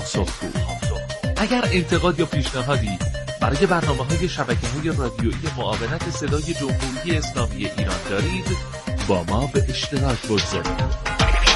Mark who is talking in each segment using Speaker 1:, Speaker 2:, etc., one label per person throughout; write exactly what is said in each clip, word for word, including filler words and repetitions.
Speaker 1: پاسخگو. اگر انتقاد یا پیشنهادی برای برنامه‌های شبکه‌های رادیویی معاونت صدای جمهوری اسلامی ایران دارید، با ما به اشتراک بگذارید.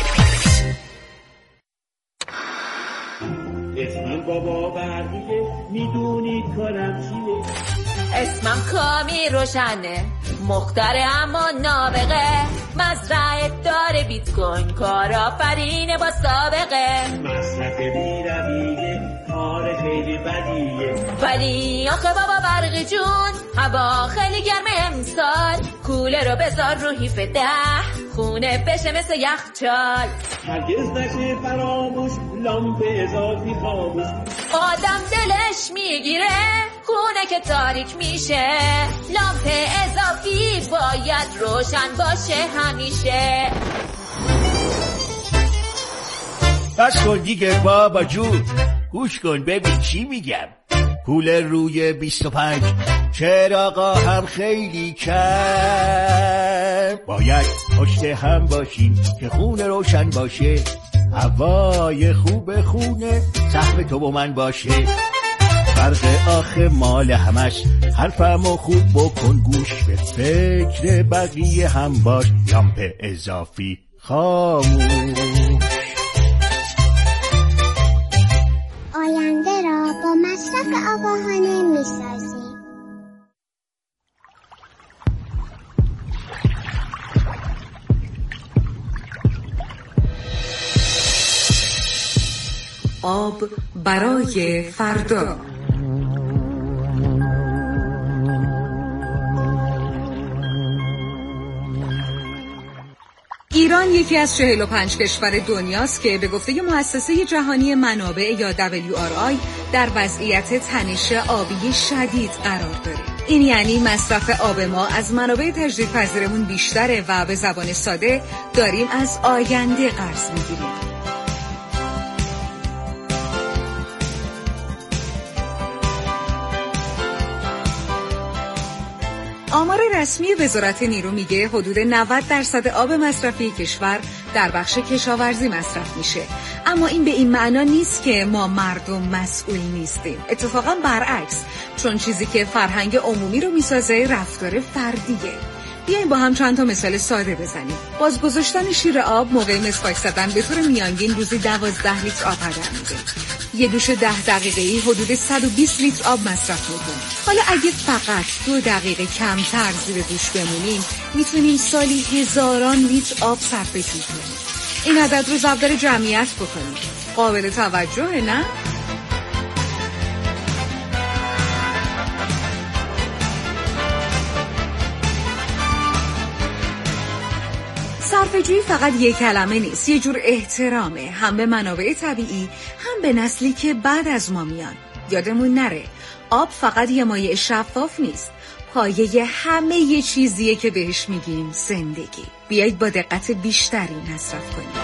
Speaker 2: اسمم بابا برقیه، میدونید کارم چیه؟
Speaker 3: اسمم کامی روشنه، مختره اما نابغه، مزرعه داره بیت کوین، کارآفرینه با سابقه،
Speaker 2: مصرف بی‌رویه، کار خیلی بدیه،
Speaker 3: ولی آخه بابا برقی جون هوا خیلی گرمه امسال، کوله رو بذار رو هیف ده، خونه بشه مثل یخچال،
Speaker 2: هرگز نشه فراموش لامپ اضافی خاموش،
Speaker 3: آدم دلش میگیره خونه که تاریک میشه، لامپ اضافی باید روشن باشه همیشه.
Speaker 4: بس کن دیگه بابا جون، گوش کن ببین چی میگم. کولر روی بیست و پنج، چراغا هم خیلی کم، باید پشت هم باشیم که خونه روشن باشه، هوای خوب خونه سهم تو و من باشه. فرق آخه مال همش، حرفمو خوب بکن گوش، به فکر بقیه هم باش، لامپ اضافی خاموش.
Speaker 5: آینده را با مصرف آگاهانه می‌سازیم.
Speaker 6: آب برای فردا. ایران یکی از چهل و پنج کشور دنیاست که به گفته مؤسسه جهانی منابع یا دبلیو آر آی در وضعیت تنش آبی شدید قرار داره. این یعنی مصرف آب ما از منابع تجدیدپذیرمون بیشتره و به زبان ساده داریم از آینده قرض میگیریم. آمار رسمی وزارت نیرو میگه حدود نود درصد آب مصرفی کشور در بخش کشاورزی مصرف میشه. اما این به این معنا نیست که ما مردم مسئول نیستیم. اتفاقا برعکس، چون چیزی که فرهنگ عمومی رو میسازه رفتار فردیه. بیاییم با هم چند تا مثال ساده بزنیم. باز گذاشتن شیر آب موقع مسواک زدن به طور میانگین روزی دوازده لیتر آب هدر میده. یه دوش ده دقیقه‌ای حدود صد و بیست لیتر آب مصرف میکنیم. حالا اگه فقط دو دقیقه کمتر زیر دوش بمونیم میتونیم سالی هزاران لیتر آب صرفه کنیم. این عدد رو ضرب در جمعیت بکنیم. قابل توجهه نه؟ صرفه‌جویی فقط یک کلمه نیست، یه جور احترامه، هم به منابع طبیعی هم به نسلی که بعد از ما میان. یادمون نره آب فقط یه مایع شفاف نیست، پایه همه یه چیزیه که بهش میگیم زندگی. بیایید با دقت بیشتری مصرف کنیم.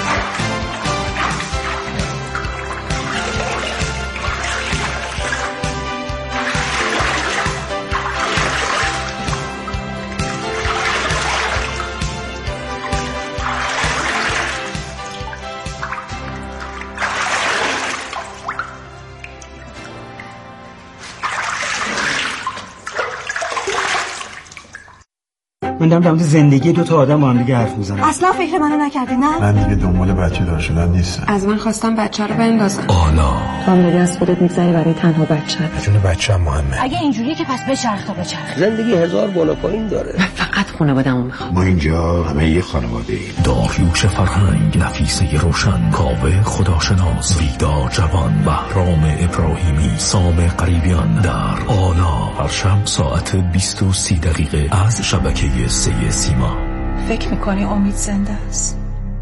Speaker 7: من دارم در مورد زندگی دو تا آدم با هم دیگه حرف میزنم.
Speaker 8: اصلا فکر منو نکردی نه؟
Speaker 9: من دیگه دنبال بچه دار شدن نیستم.
Speaker 8: از من خواستم بچه رو بندازم.
Speaker 1: آلا
Speaker 8: تو هم داری از خودت میگذری برای تنها بچه.
Speaker 9: جون بچه‌م مهمه.
Speaker 8: اگه اینجوریه که پس بچرخ تا بچرخ.
Speaker 10: زندگی هزار بالا پایین داره.
Speaker 8: من فقط خانواده‌مو میخوام.
Speaker 9: ما اینجا همه یه خانواده‌ایم.
Speaker 1: داریوش فرهنگ، نفیسه روشن، کاوه خداشناس، ویدا جوان، بهرام ابراهیمی، سام قریبیان در آلا، هر شب ساعت بیست و سی دقیقه از شبکه سه سیما.
Speaker 8: فکر میکنی امید زنده است؟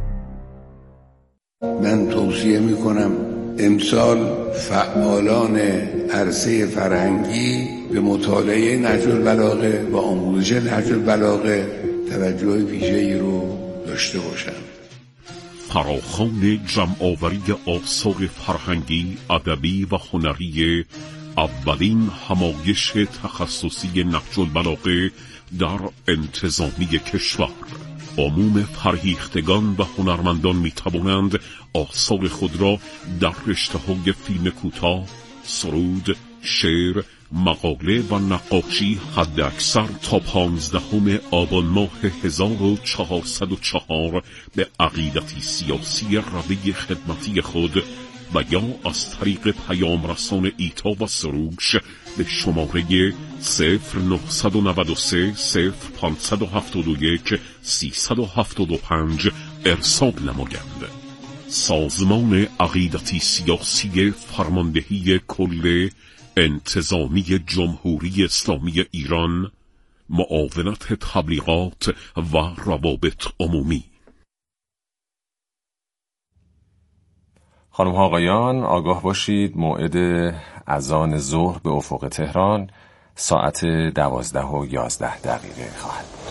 Speaker 11: من توصیه میکنم امسال فعالان عرصه فرهنگی به مطالعه نهج البلاغه و آموزش نهج البلاغه توجه ویژه‌ای رو داشته باشند.
Speaker 12: فراخوان جمع‌آوری آثار فرهنگی، ادبی و هنری اولین همایش تخصصی نهج البلاغه در انتظامی کشور. عموم فرهیختگان و هنرمندان می توانند آثار خود را در رشته‌های فیلم کوتاه، سرود، شعر، مقاله و نقاشی حد اکثر تا پانزدهم آبان ماه هزار و چهارصد و چهار به عقیدتی سیاسی روی خدمتی خود و یا از طریق پیام رسان ایتا و سروش به شماره صفر نهصد و نود و سه صفر پانصد و هفتاد و یک سیصد و هفتاد و پنج ارسال نمایند. سازمان عقیدتی سیاسی فرماندهی کل انتظامی جمهوری اسلامی ایران، معاونت تبلیغات و روابط عمومی.
Speaker 13: خانم ها آقایان، آگاه باشید موعد اذان ظهر به افق تهران ساعت دوازده و یازده دقیقه خواهد بود.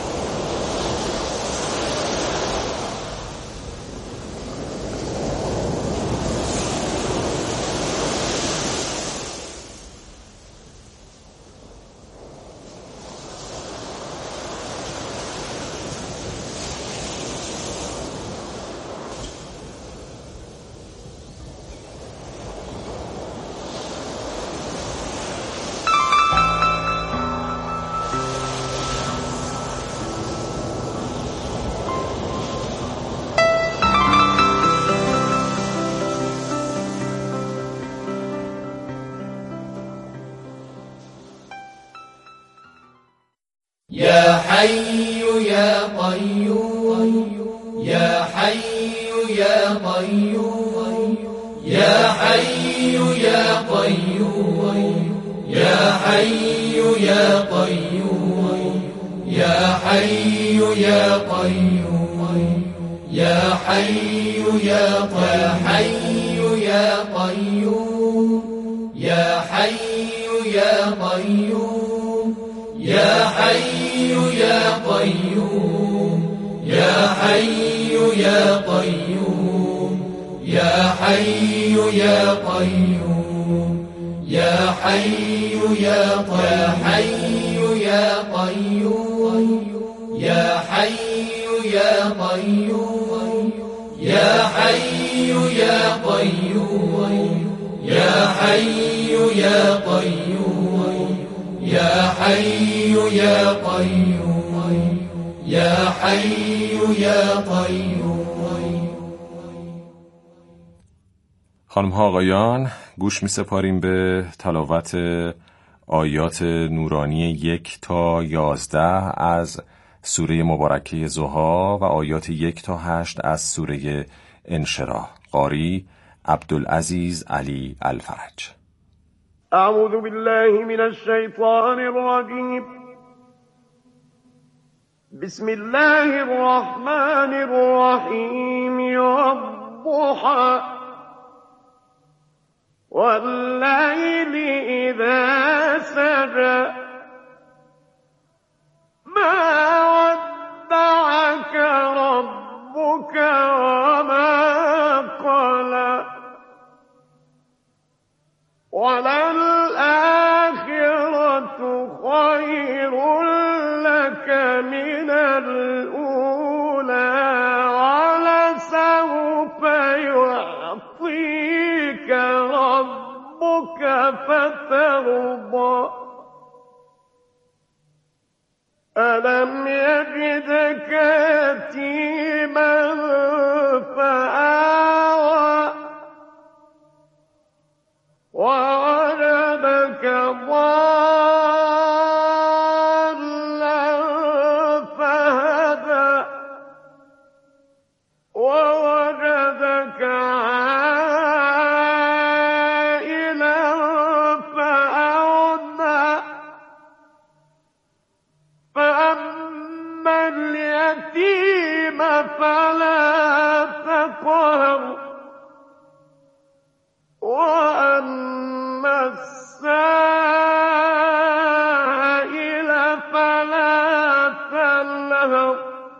Speaker 14: يا حي يا قيوم يا حي يا قيوم يا حي يا قيوم يا حي يا قيوم يا حي يا قيوم يا حي يا قيوم يا قيوم يا حي يا قيوم يا حي يا قيوم يا حي يا قيوم يا حي يا قيوم يا حي يا قيوم يا حي يا قيوم يا حي يا قيوم يا حي يا قيوم يا حي يا قيوم يا حي يا قيوم.
Speaker 13: خانم ها آقایان، گوش می سپاریم به تلاوت آیات نورانی یک تا یازده از سوره مبارکه ضحی و آیات یک تا هشت از سوره انشراح. قاری عبدالعزیز علی الفرج.
Speaker 2: اعوذ بالله من الشیطان الرجیم. بسم الله الرحمن الرحیم. والضحى والليل إذا سجى ما ودعك ربك وما قلى وللآخرة خير لك من الأولى ولسوف يعطيك ربك فترضى ألم يجدك يتيما فآوى ووجدك ضالا فهدى ووجدك عائلا فأغنى فأما اليتيم فلا تقهر وأما السائل فلا تنهر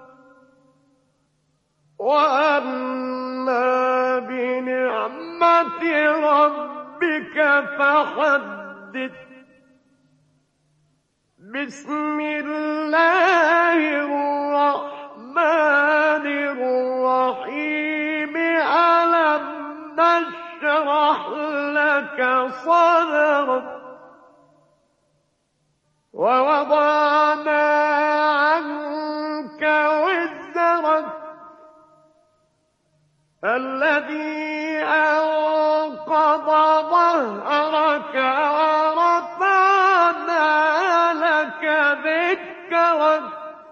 Speaker 2: وأما بنعمة ربك فحدث. بسم الله الرحمن
Speaker 15: الرحيم ألم نشرح لك صدرك ووضعنا عنك وزرك الذي أنقض ظهرك ورفعنا لك ذكرك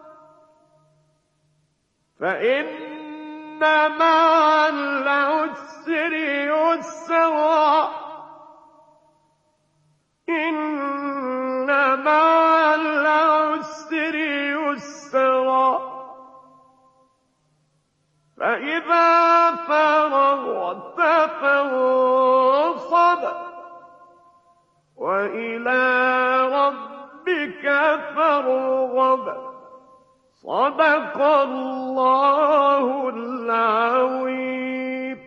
Speaker 15: فإن مع العسر يسرا إن مع العسر يسرا فإذا فرغت فانصب وإلى ربك فارغب صدق الله العظیم.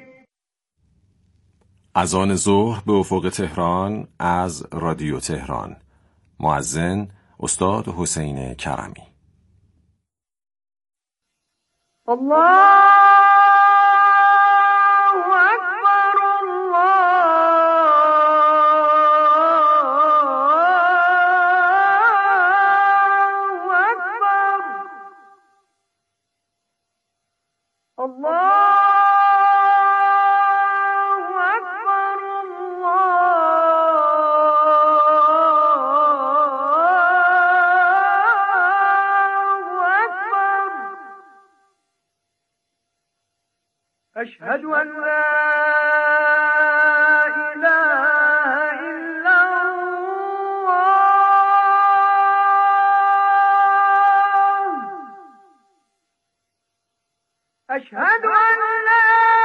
Speaker 13: اذان ظهر به افق تهران از رادیو تهران. مؤذن استاد حسین کرمی.
Speaker 15: الله اکبر الله اکبر الله أشهد أن لا إله إلا الله أشهد أن لا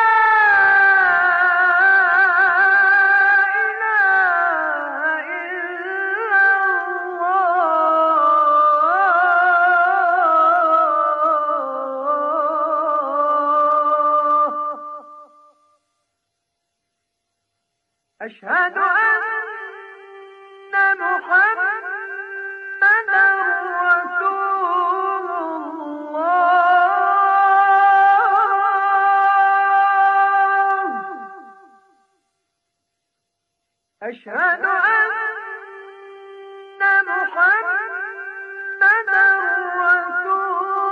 Speaker 15: أشهد أن محمدا رسول الله أشهد أن محمدا رسول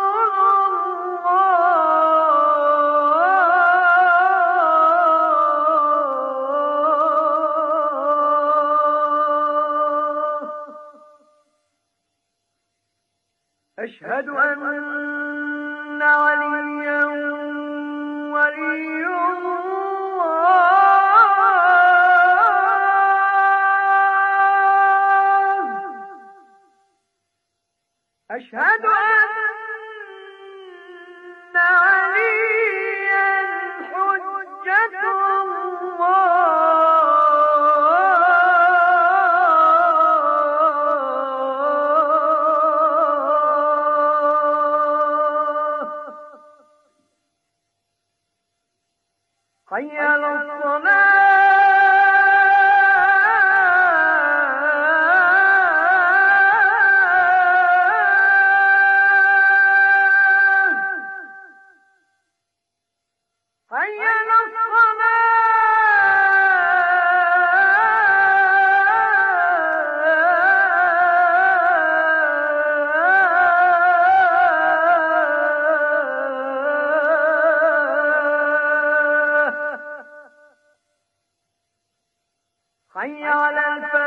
Speaker 15: أشهد أن عليا ولي الله أشهد أن عليا حجة الله حي على الصلاة حي على حي على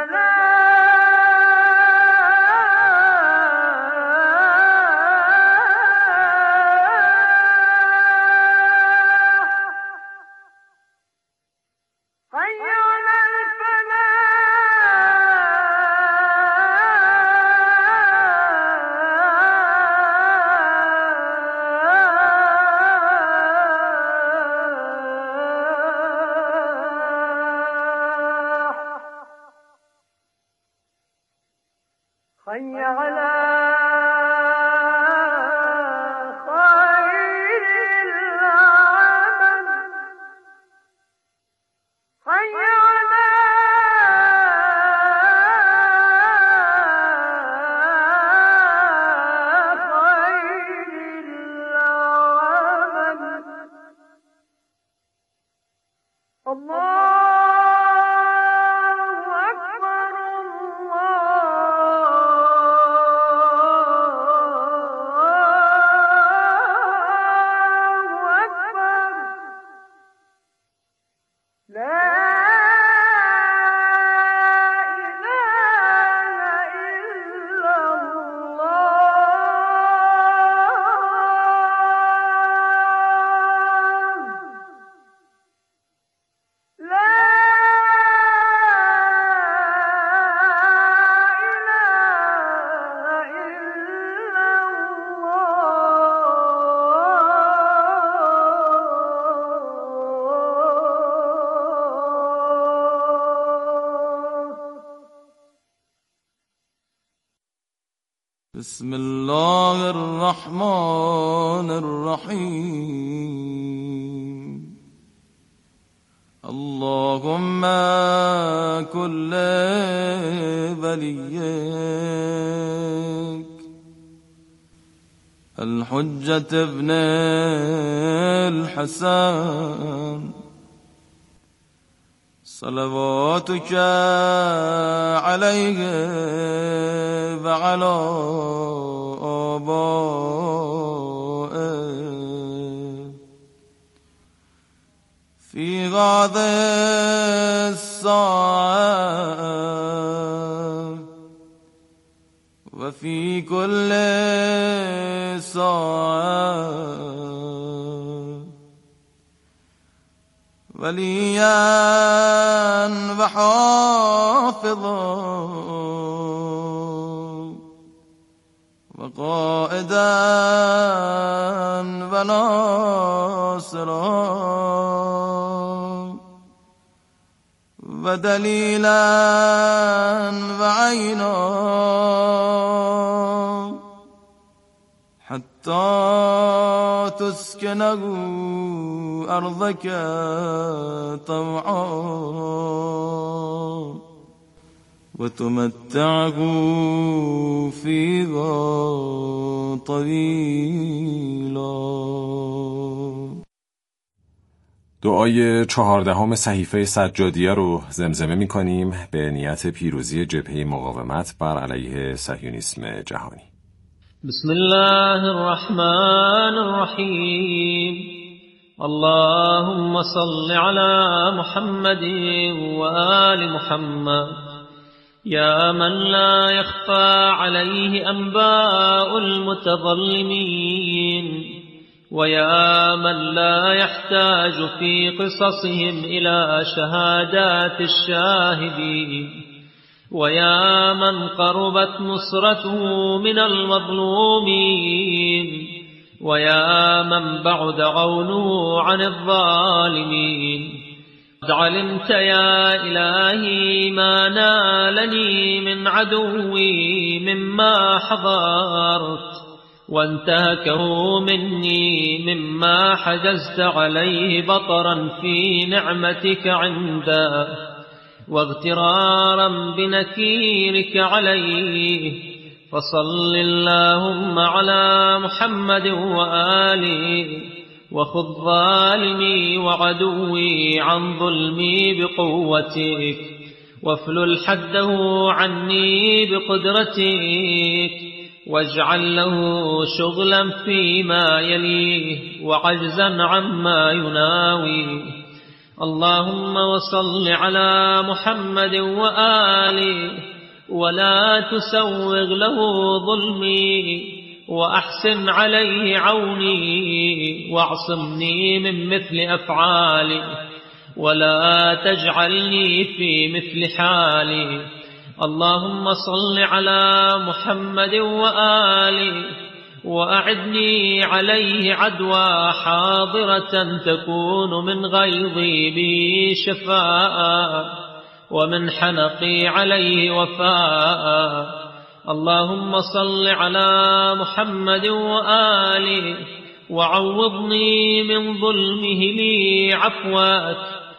Speaker 15: الفلاح حي على حي على خير العمل حي على خير
Speaker 16: بسم الله الرحمن الرحيم اللهم كل وليك الحجة ابن الحسن صلواتك عليه وعلى آبائه في هذه الساعة وفي كل ساعة وليا وحافظا وقائدا وناصرا ودليلا وعينا حتى تسكنه أرضك طوعا وتمتعه فيها طويلا.
Speaker 13: دعای چهاردهم صحیفه سجادیه رو زمزمه می کنیم به نیت پیروزی جبهه مقاومت بر علیه صهیونیسم جهانی.
Speaker 17: بسم الله الرحمن الرحيم اللهم صل على محمد وآل محمد يا من لا يخفى عليه أنباء المتظلمين ويا من لا يحتاج في قصصهم إلى شهادات الشاهدين ويا من قربت نصرته من المظلومين ويا من بعد عونه عن الظالمين قد علمت يا إلهي ما نالني من عدوي مما حضرت وانتهكه مني مما حجزت عليه بطرا في نعمتك عنده واغترارا بنكيرك عليه فصل اللهم على محمد وآله وخذ ظالمي وعدوي عن ظلمي بقوتك وافلل حده عني بقدرتك واجعل له شغلا فيما يليه وعجزا عما يناوي اللهم وصل على محمد وآله ولا تسوغ له ظلمي وأحسن عليه عوني واعصمني من مثل أفعالي ولا تجعلني في مثل حالي اللهم صل على محمد وآله وأعدني عليه عدوى حاضرة تكون من غيظي بي شفاء ومن حنقي عليه وفاء اللهم صل على محمد وآله وعوضني من ظلمه لي عفوك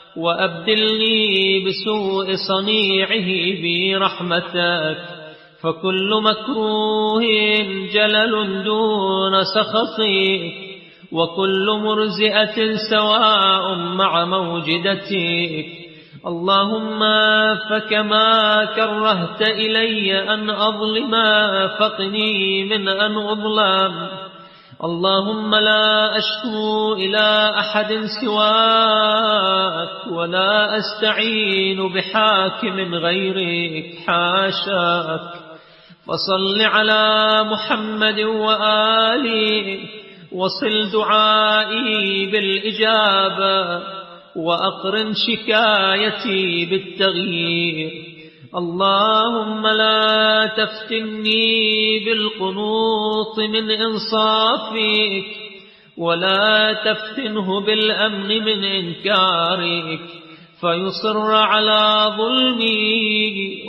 Speaker 17: وأبدلني بسوء صنيعه برحمتك فكل مكروه جلل دون سخطك وكل مرزئة سواء مع موجدتك. اللهم فكما كرهت إلي أن أظلم فقني من أن أظلم. اللهم لا أشكو إلى أحد سواك ولا أستعين بحاكم غيرك حاشاك. فصل على محمد وآله وصل دعائي بالإجابة وأقرن شكايتي بالتغيير. اللهم لا تفتني بالقنوط من إنصافك ولا تفتنه بالأمن من إنكارك فيصر على ظلمي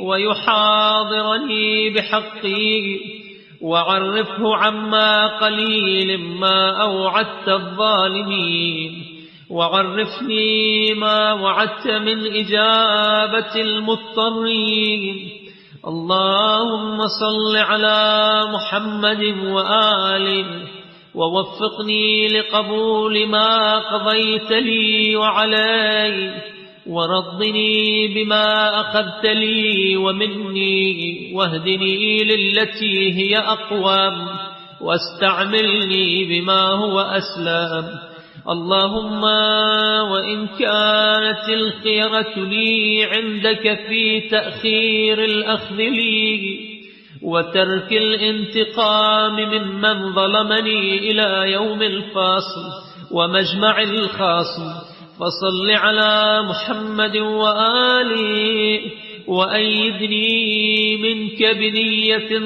Speaker 17: ويحاضرني بحقي. وعرفه عما قليل ما أوعدت الظالمين وعرفني ما وعدت من إجابة المضطرين. اللهم صل على محمد وآله ووفقني لقبول ما قضيت لي وعلي ورضني بما أخذت لي ومني واهدني للتي هي أقوم واستعملني بما هو أسلم. اللهم وإن كانت الخيرة لي عندك في تأخير الأخذ لي وترك الانتقام ممن ظلمني إلى يوم الفاصل ومجمع الخاصم فصل على محمد وآله وأيدني منك بنية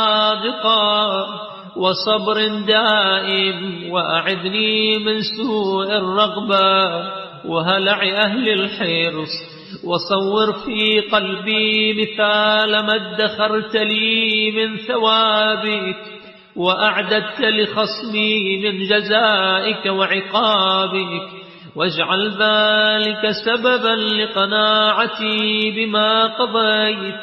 Speaker 17: صادقة وصبر دائم وأعذني من سوء الرغبة وهلع أهل الحرص وصور في قلبي مثال ما ادخرت لي من ثوابك وأعددت لخصمي من جزائك وعقابك واجعل ذلك سببا لقناعتي بما قضيت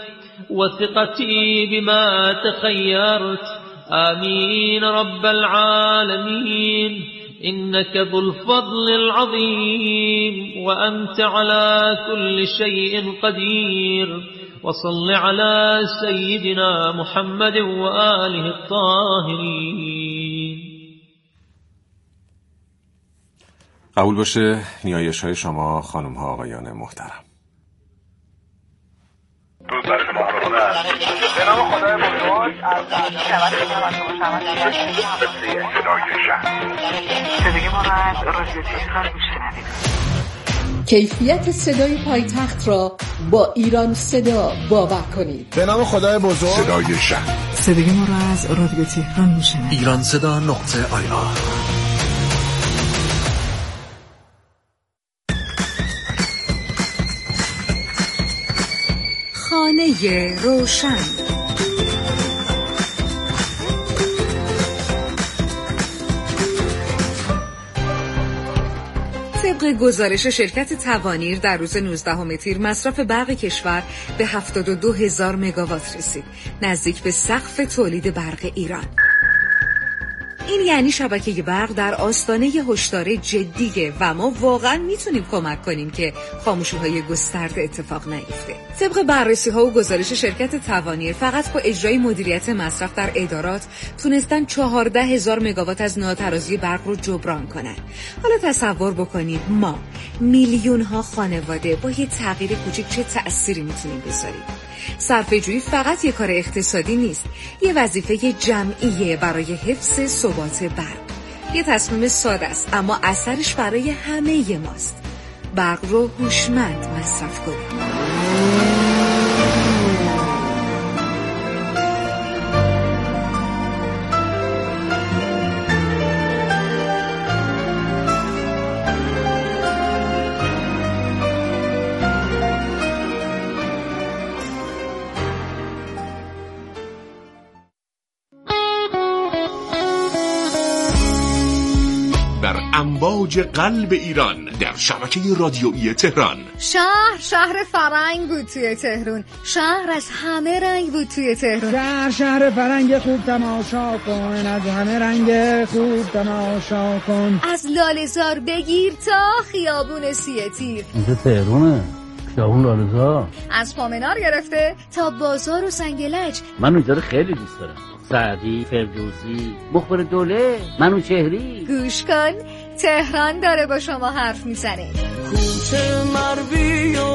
Speaker 17: وثقتي بما تخيرت. آمين رب العالمين. إنك ذو الفضل العظيم وأنت على كل شيء قدير. وصل على سيدنا محمد وآله الطاهرين.
Speaker 13: قبول باشه نیایش های شما خانم ها آقایان محترم.
Speaker 18: روز برای شما به نام خدای بزرگ از صدای ما را از رادیو تهران میشنوید.
Speaker 19: کیفیت صدای پایتخت را با ایران صدا باور کنید.
Speaker 20: به نام خدای بزرگ
Speaker 18: صدای شهر.
Speaker 6: صدای ما را از رادیو تهران میشنوید.
Speaker 1: ایران صدا نقطه آی آر.
Speaker 6: خانه روشن. طبق گزارش شرکت توانیر در روز نوزدهم تیر مصرف برق کشور به هفتاد و دو هزار مگاوات رسید، نزدیک به سقف تولید برق ایران. این یعنی شبکه برق در آستانه هشدار جدیه و ما واقعا میتونیم کمک کنیم که خاموشی‌های گسترده اتفاق نیفته. طبق بررسی‌ها و گزارش شرکت توانیر فقط با اجرای مدیریت مصرف در ادارات تونستن چهارده هزار مگاوات از ناترازی برق رو جبران کنن. حالا تصور بکنید ما میلیون‌ها خانواده با یه تغییر کوچیک چه تأثیری میتونیم بذاریم. صرفه‌جویی فقط یک کار اقتصادی نیست، یه وظیفه جمعیه برای حفظ ثبات برق. یه تصمیم ساده است اما اثرش برای همه ماست. برق رو هوشمند مصرف کنیم.
Speaker 21: امواج
Speaker 12: اوج قلب ایران در شبکه رادیویی تهران.
Speaker 6: شهر شهر فرنگ بود توی تهران، شهر از همه رنگ بود توی تهران.
Speaker 20: شهر شهر فرنگ خوب تماشا کن، از همه رنگ خوب تماشا کن.
Speaker 6: از لاله‌زار بگیر تا خیابون سیه تیر.
Speaker 21: اینجا تهرانه، خیابون لاله‌زار.
Speaker 6: از پامنار گرفته تا بازار و سنگلج.
Speaker 21: من اونجا رو خیلی دوست دارم. سعدی، فردوسی، مخبر دوله، منوچهری.
Speaker 6: گوش کن، تهران داره با شما حرف میزنه.
Speaker 16: کوچه مروی و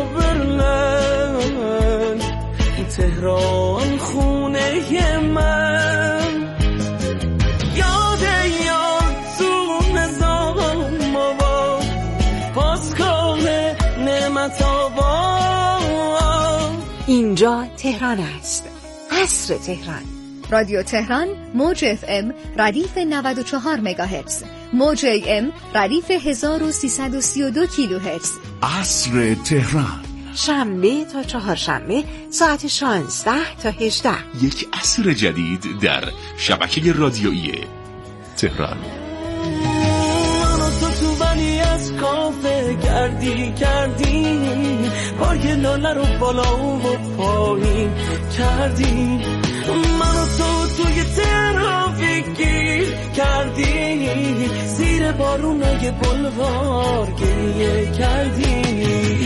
Speaker 16: برلن، تهران خونه من. یاد یاد تو نظام آباد، پاسگاه نعمت آباد.
Speaker 19: اینجا تهران است، عصر تهران.
Speaker 6: رادیو تهران، موج اف ام ردیف نود و چهار مگاهرتز، موج ای ام ردیف هزار و سیصد و سی و دو کیلوهرتز.
Speaker 1: عصر تهران،
Speaker 19: شنبه تا چهارشنبه ساعت شانزده تا هجده.
Speaker 12: یک عصر جدید در شبکه رادیویی تهران.
Speaker 16: منو تو تو بنی از کافه کردی کردی، پای لاله رو بالا و پایین کردی. منو تو توی ترافیک گیر کردی، زیر بارونای بلوار گریه کردی.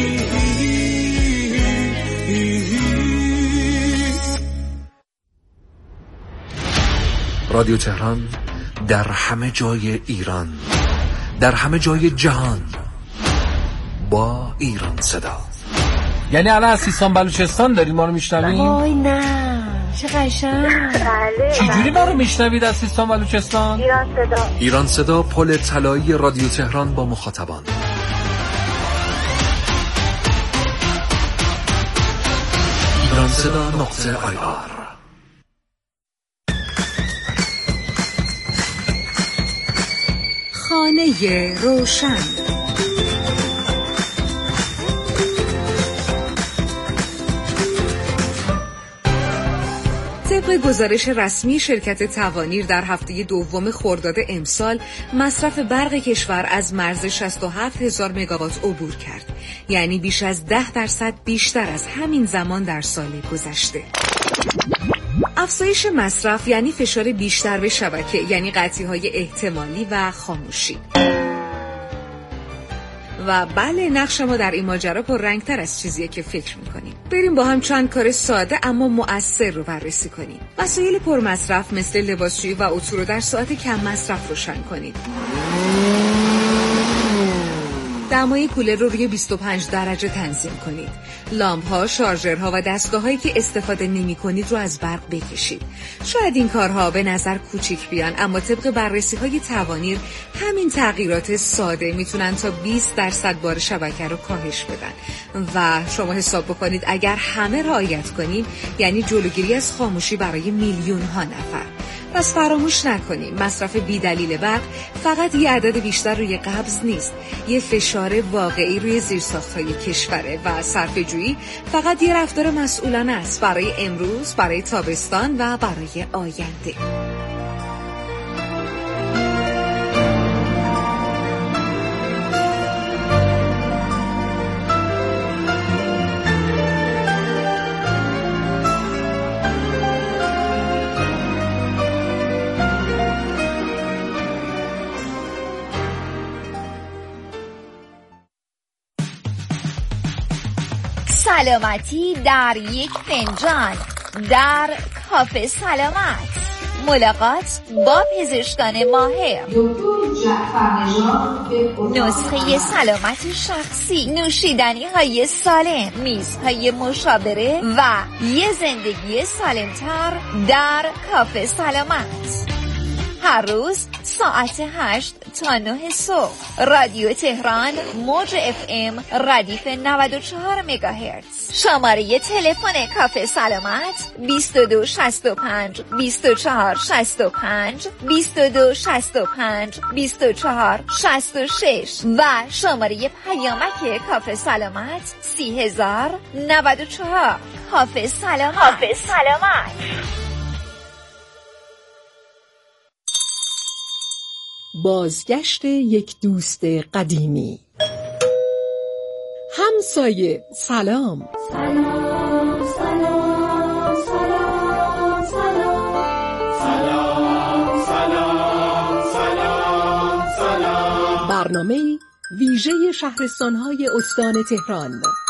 Speaker 1: رادیو تهران در همه جای ایران، در همه جای جهان، با ایران صدا.
Speaker 22: یعنی الان از سیستان بلوچستان دارین ما رو میشنوین؟
Speaker 8: وای نه چه قشنگ.
Speaker 22: چجوری ما رو میشنوید از سیستان بلوچستان؟
Speaker 8: ایران صدا.
Speaker 1: ایران صدا، پل طلایی رادیو تهران با مخاطبان. ایران صدا نقطه آی آر.
Speaker 6: خانه روشن. طبق گزارش رسمی شرکت توانیر در هفته دوم خرداد امسال، مصرف برق کشور از مرز شصت و هفت هزار مگاوات عبور کرد، یعنی بیش از ده درصد بیشتر از همین زمان در سال گذشته. افزایش مصرف یعنی فشار بیشتر به شبکه، یعنی قطعی‌های احتمالی و خاموشی. و بله، نقش ما در این ماجرا پررنگ‌تر از چیزیه که فکر می‌کنیم. بریم با هم چند کار ساده اما مؤثر رو بررسی کنیم. وسایل پرمصرف مثل لباسشویی و اتو رو در ساعت کم مصرف روشن کنید. دمای کولر رو روی بیست و پنج درجه تنظیم کنید. لامپ‌ها، شارژرها و دستگاه‌هایی که استفاده نمی‌کنید رو از برق بکشید. شاید این کارها به نظر کوچیک بیان، اما طبق بررسی‌های توانیر همین تغییرات ساده میتونن تا بیست درصد بار شبکه رو کاهش بدن. و شما حساب بکنید اگر همه رعایت کنیم یعنی جلوگیری از خاموشی برای میلیون‌ها نفر. پس فراموش نکنیم مصرف بی دلیل برق فقط یه عدد بیشتر روی قبض نیست، یه فشار واقعی روی زیرساخت‌های کشوره و صرفه‌جویی فقط یه رفتار مسئولانه است برای امروز، برای تابستان و برای آینده.
Speaker 3: سلامتی در یک فنجان در کافه سلامت. ملاقات با پزشکان ماهر. نسخه سلامت شخصی، نوشیدنی های سالم، میزهای مشاوره و یه زندگی سالمتر در کافه سلامت. هر روز ساعت هشت تا نه صبح. رادیو تهران، موج اف ام ردیف نود و چهار مگاهرتز. شماره تلفن کافه سلامت بیست و دو شصت و پنج بیست و چهار شصت و پنج بیست و دو شصت و پنج بیست و چهار شصت و شش و شماره پیامک کافه سلامت سی هزار نود و چهار. کافه سلامت. کافه سلامت.
Speaker 19: بازگشت یک دوست قدیمی. همسایه سلام.
Speaker 4: سلام سلام سلام سلام سلام سلام سلام سلام.
Speaker 19: برنامه ویژه شهرستان‌های استان تهران.